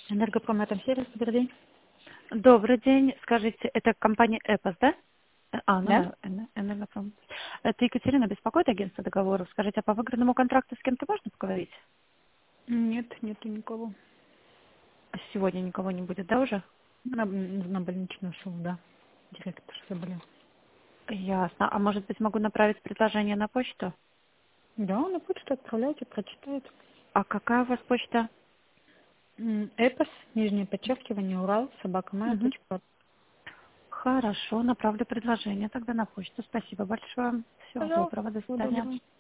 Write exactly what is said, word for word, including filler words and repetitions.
Энергопром, это сервис, добрый день. Добрый день. Скажите, это компания «Эпос», да? Э, А, ну Да? да, Эне- «Энергопром». Это Екатерина беспокоит агентство договоров. Скажите, а по выигранному контракту с кем-то можно поговорить? Нет, нету никого. Сегодня никого не будет, да, уже? На, на больничный ушел, да. Директор заболел. Ясно. А может быть, могу направить предложение на почту? Да, на почту отправляйте, прочитает. А какая у вас почта? М, Эпос, нижнее подчеркивание, Урал, собака моя, Мгм. точка ру. Хорошо, направлю предложение тогда на почту. Спасибо большое. Всего Пожалуйста, доброго. До всего свидания. доброго.